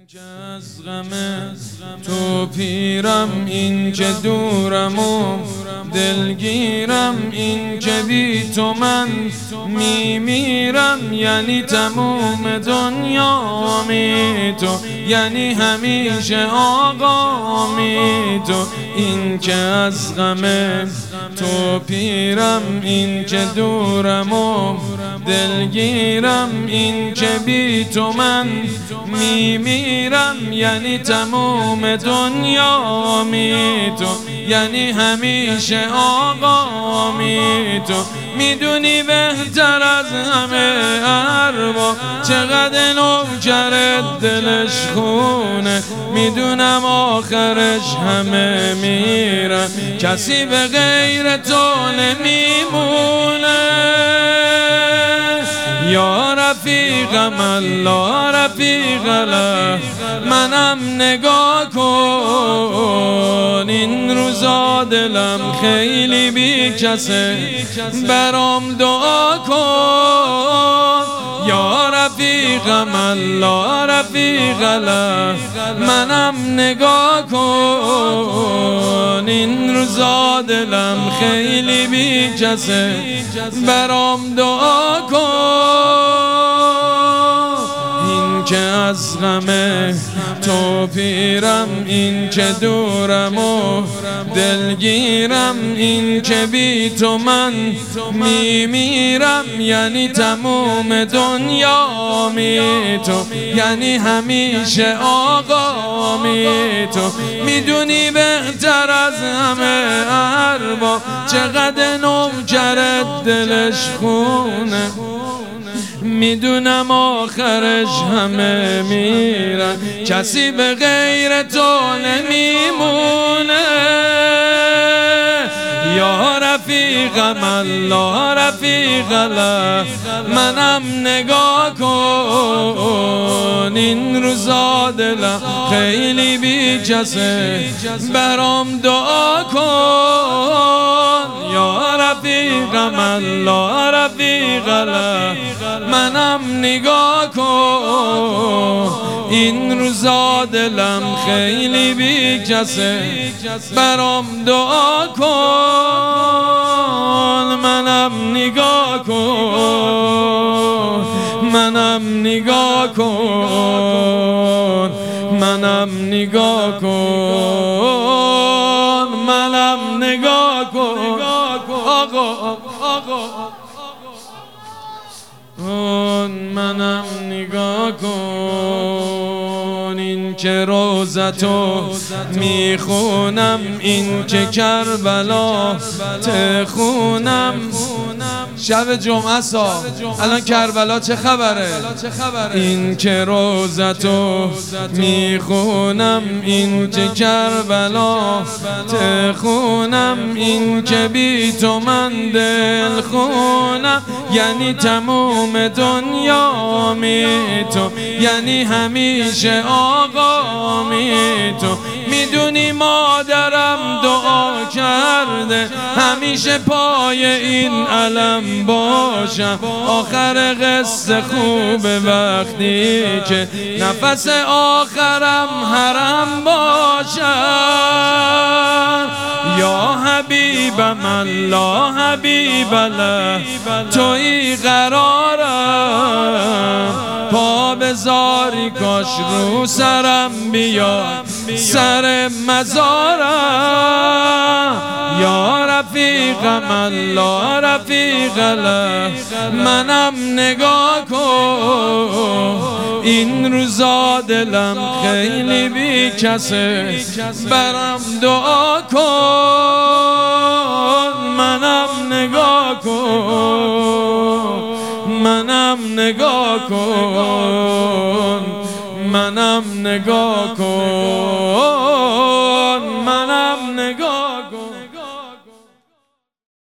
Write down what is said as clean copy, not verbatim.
که از غم تو پیرم، این که دورم و دلگیرم، این که بی تو من میمیرم. یعنی تموم دنیا می تو، یعنی همیشه آقا می تو. این که از غم تو پیرم، این که دورم و دلگیرم، این که بی تو من میمیرم. یعنی تموم دنیا می تو، یعنی همیشه آقا می تو. میدونی بهتر از همه ارباب چقدر نوکرت دلش خونه. میدونم آخرش همه میرن، کسی به غیر تو نمیمونه. یا رفیقم الله رفیق الله، منم نگاه کن. این روزا دلم خیلی بی کسه، برام دعا کن. یا رفیقم الله رفیق الله، منم نگاه کن. این روزا دلم خیلی بی کسه، برام دعا کن. این که از غم تو پیرم، این که دورم و دلگیرم، این که بی تو من میمیرم. یعنی تموم دنیا می تو، یعنی همیشه آقا می تو. میدونی بهتر از همه ارباب چقدر نوکرت دلش خونه. میدونم آخرش همه میرن، کسی به غیر تو نمیمونه. یا رفیقم الله رفیق الله، منم نگاه کن. این روزا دلم خیلی بی کسه، برام دعا کن. یا رفیقم الله رفیق الله، منم نگاه کن. این روزا دلم خیلی بی کسه، برام دعا کن. منم نگاه کن، منم نگاه کن، منم نگاه کن، منم نگاه کن. آقا منم نگاه کن. این که روزتو میخونم، این که کربلا تخونم. شب جمعه سا الان کربلا چه خبره؟ این که روزتو میخونم، این که کربلا تخونم، این که بی تو من دل خونم. یعنی تموم دنیا می تو، یعنی همیشه آقا می تو. میدونی مادرم دعا کرده همیشه پای این علم باشم. آخر قصه خوبه وقتی که نفس آخرم حرم باشم. یا حبیبم الله حبیب الله، توی قرارم. پا بذاری کاش رو سرم بیاد سر مزارم. یا رفیقم الله رفیق الله، منم نگاه کن. این روزا دلم خیلی بی کسه، برام دعا کن. منم نگاه کن، منم نگاه کن، منم نگاه کن.